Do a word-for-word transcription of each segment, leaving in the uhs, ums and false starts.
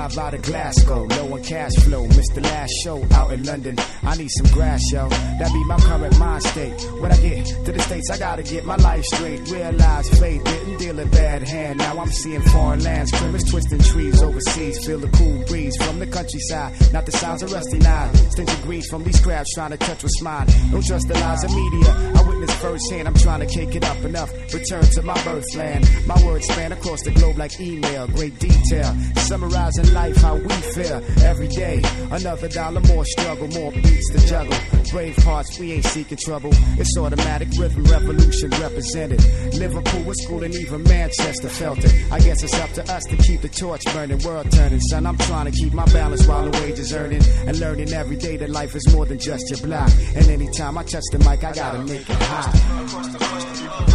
live out of Glasgow, low on cash flow. Missed the last show out in London. I need some grass, yo. That be my current mind state. When I get to the States, I gotta get my life straight. Realize fate didn't deal a bad hand. Now I'm seeing foreign lands, criminals twisting trees overseas. Feel the cool breeze from the countryside, not the sounds of rusty knives. Stench of greed from these crabs trying to touch what's mine. Don't trust the lies of media. I witness firsthand. I'm trying to cake it up enough. Return to my birthland. My words span across the globe like email. Great detail, summarizing life how we feel every day. Another dollar, more struggle, more beats to juggle. Brave hearts, we ain't seeking trouble. It's automatic rhythm revolution represented. Liverpool was school and even Manchester felt it. I guess it's up to us to keep the torch burning, world turning. Son, I'm trying to keep my balance while the wages earning, and learning every day that life is more than just your block. And anytime I touch the mic, I gotta make it hot.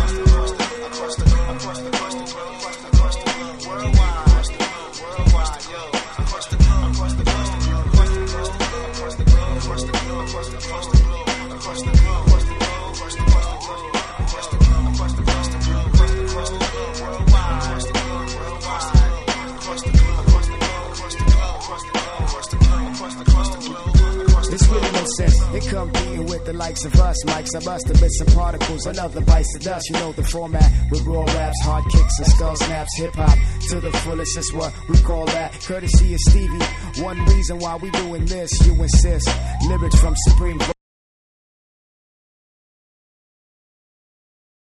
They come beating with the likes of us. Mics of us, the bits and particles, another bites of dust. You know the format with raw raps, hard kicks and skull snaps. Hip hop to the fullest, that's what we call that. Courtesy of Stevie. One reason why we doing this, you insist. Lyrics from Supreme.